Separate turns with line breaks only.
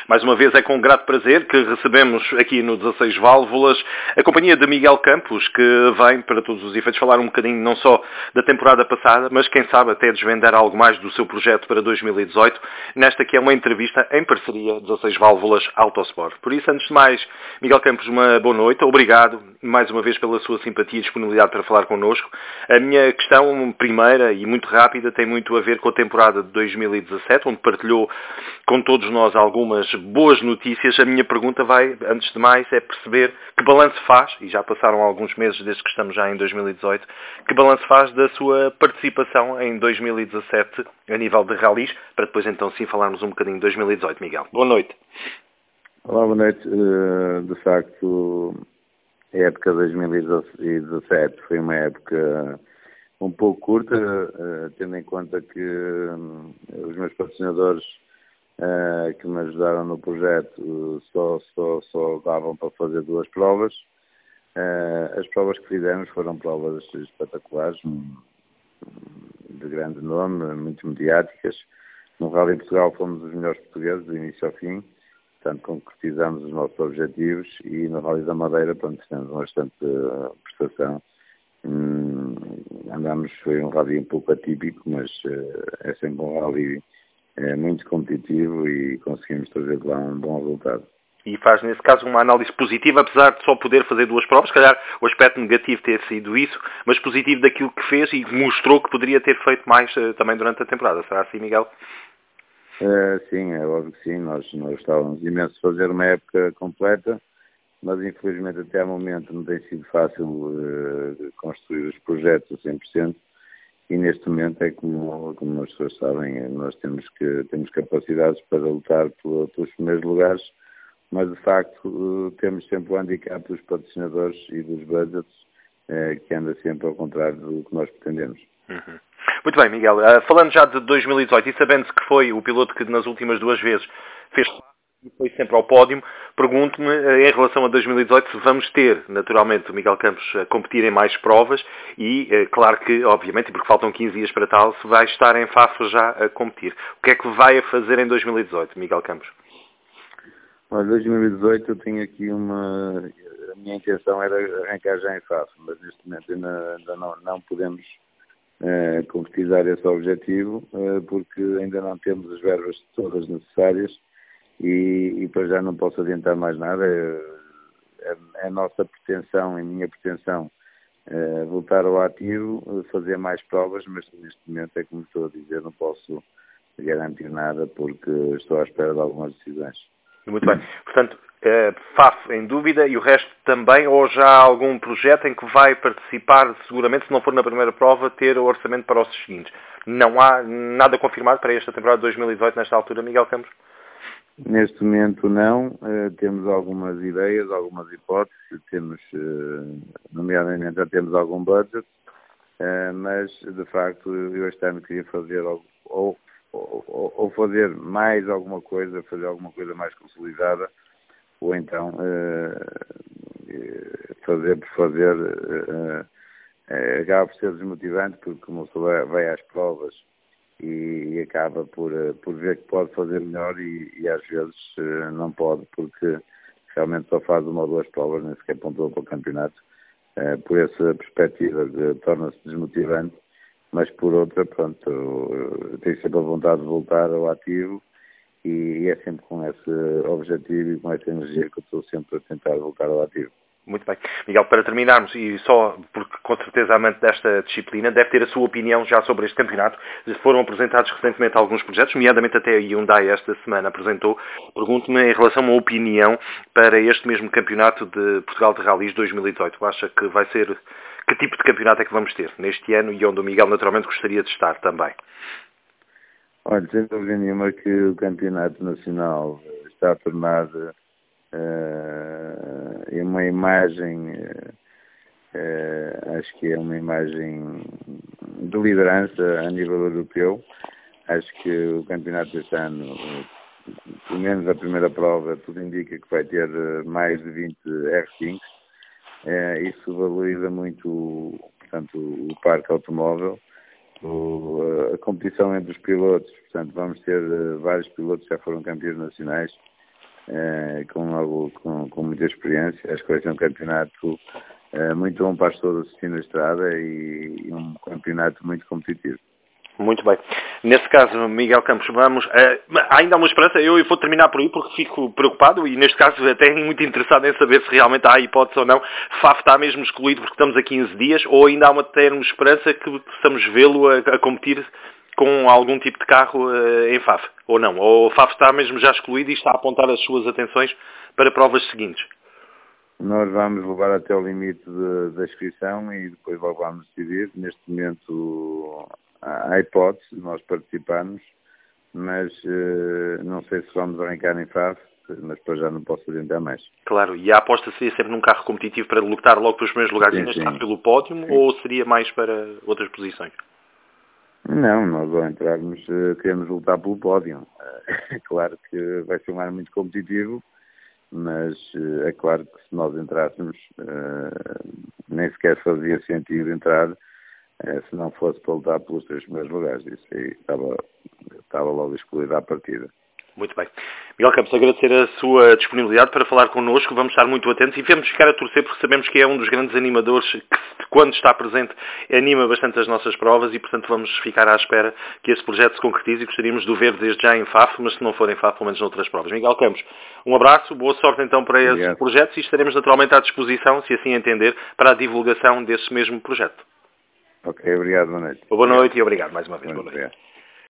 Mais uma vez é com grato prazer que recebemos aqui no 16 Válvulas a companhia de Miguel Campos, que vem, para todos os efeitos, falar um bocadinho não só da temporada passada, mas quem sabe até desvendar algo mais do seu projeto para 2018, nesta que é uma entrevista em parceria 16 Válvulas Autosport. Por isso, antes de mais, Miguel Campos, uma boa noite. Obrigado mais uma vez pela sua simpatia e disponibilidade para falar connosco. A minha questão primeira e muito rápida tem muito a ver com a temporada de 2017, onde partilhou com todos nós algumas boas notícias. A minha pergunta vai, antes de mais, é perceber que balanço faz, e já passaram alguns meses desde que estamos já em 2018, que balanço faz da sua participação em 2017 a nível de ralis, para depois então sim falarmos um bocadinho de 2018, Miguel. Boa noite.
Olá, boa noite. De facto, a época de 2017 foi uma época um pouco curta, tendo em conta que os meus patrocinadores que me ajudaram no projeto só davam para fazer 2 provas. As provas que fizemos foram provas espetaculares, de grande nome, muito mediáticas. No Rally Portugal fomos os melhores portugueses, do início ao fim, portanto concretizamos os nossos objetivos, e no Rally da Madeira, pronto, fizemos uma bastante prestação. Foi um rally um pouco atípico, mas é sempre um rally muito competitivo e conseguimos trazer de lá um bom resultado.
E faz, nesse caso, uma análise positiva, apesar de só poder fazer 2 provas. Se calhar o aspecto negativo ter sido isso, mas positivo daquilo que fez e mostrou que poderia ter feito mais também durante a temporada. Será assim, Miguel?
Sim, é óbvio que sim. Nós estávamos imenso a fazer uma época completa, mas infelizmente até ao momento não tem sido fácil construir os projetos a 100%. E neste momento é como as pessoas sabem, nós temos capacidades para lutar pelos primeiros lugares, mas de facto temos sempre o handicap dos patrocinadores e dos budgets, que anda sempre ao contrário do que nós pretendemos.
Uhum. Muito bem, Miguel. Falando já de 2018 e sabendo-se que foi o piloto que nas últimas 2 vezes fez e foi sempre ao pódio, pergunto-me em relação a 2018 se vamos ter, naturalmente, o Miguel Campos a competir em mais provas e, claro que, obviamente, porque faltam 15 dias para tal, se vai estar em Fafo já a competir. O que é que vai a fazer em 2018, Miguel Campos?
Olha, 2018 eu tenho aqui a minha intenção era arrancar já em Fafo, mas neste momento ainda não podemos concretizar esse objetivo, porque ainda não temos as verbas todas necessárias e para já não posso adiantar mais nada. É a nossa pretensão, a minha pretensão, voltar ao ativo, fazer mais provas, mas neste momento é como estou a dizer, não posso garantir nada porque estou à espera de algumas decisões.
Muito bem. Portanto, FAF em dúvida e o resto também, ou já há algum projeto em que vai participar, seguramente, se não for na primeira prova, ter o orçamento para os seguintes? Não há nada confirmado para esta temporada de 2018 nesta altura, Miguel Campos?
Neste momento não, temos algumas ideias, algumas hipóteses, nomeadamente já temos algum budget, mas de facto eu este ano queria fazer ou fazer mais alguma coisa, fazer alguma coisa mais consolidada, ou então fazer por fazer, acaba por ser desmotivante, porque como a pessoa vai às provas e acaba por ver que pode fazer melhor e às vezes não pode, porque realmente só faz 1 ou 2 provas, nem sequer pontua para o campeonato. Por essa perspectiva torna-se desmotivante, mas por outra, pronto, eu tenho sempre a vontade de voltar ao ativo e é sempre com esse objetivo e com essa energia que eu estou sempre a tentar voltar ao ativo.
Muito bem. Miguel, para terminarmos, e só porque com certeza amante desta disciplina, deve ter a sua opinião já sobre este campeonato. Foram apresentados recentemente alguns projetos, nomeadamente até a Hyundai esta semana apresentou. Pergunto-me em relação a uma opinião para este mesmo campeonato de Portugal de Rallys 2018. Acha que vai ser... Que tipo de campeonato é que vamos ter neste ano e onde o Miguel naturalmente gostaria de estar também?
Olha, sem dúvida nenhuma que o campeonato nacional está a tornar uma imagem, acho que é uma imagem de liderança a nível europeu. Acho que o campeonato deste ano, pelo menos a primeira prova, tudo indica que vai ter mais de 20 R5. Isso valoriza muito, portanto, o parque automóvel, a competição entre os pilotos. Portanto, vamos ter vários pilotos que já foram campeões nacionais. com muita experiência. Acho que vai ser um campeonato muito bom para as pessoas assistir na estrada e um campeonato muito competitivo.
Muito bem. Nesse caso, Miguel Campos, vamos... ainda há uma esperança, eu vou terminar por aí porque fico preocupado e neste caso até muito interessado em saber se realmente há hipótese ou não. FAF está mesmo excluído porque estamos a 15 dias ou ainda há uma termo esperança que possamos vê-lo a competir com algum tipo de carro em FAF, ou não? Ou o FAF está mesmo já excluído e está a apontar as suas atenções para provas seguintes?
Nós vamos levar até o limite da inscrição e depois logo vamos decidir. Neste momento há hipótese de nós participarmos, mas não sei se vamos arrancar em FAF, mas depois já não posso adiantar mais.
Claro, e a aposta seria sempre num carro competitivo para lutar logo pelos primeiros lugares, e neste caso pelo pódio, ou seria mais para outras posições?
Não, nós ao entrarmos queremos lutar pelo pódio. É claro que vai ser um ano muito competitivo, mas é claro que se nós entrássemos nem sequer fazia sentido entrar se não fosse para lutar pelos 3 primeiros lugares. Isso aí estava logo excluído à partida.
Muito bem. Miguel Campos, agradecer a sua disponibilidade para falar connosco. Vamos estar muito atentos e vamos ficar a torcer porque sabemos que é um dos grandes animadores que, quando está presente, anima bastante as nossas provas e, portanto, vamos ficar à espera que esse projeto se concretize e gostaríamos de o ver desde já em FAF, mas se não for em FAF, pelo menos noutras provas. Miguel Campos, um abraço, boa sorte então para esses projetos e estaremos naturalmente à disposição, se assim entender, para a divulgação desse mesmo projeto.
Ok, obrigado, boa noite.
Boa noite e obrigado mais uma vez. Boa noite.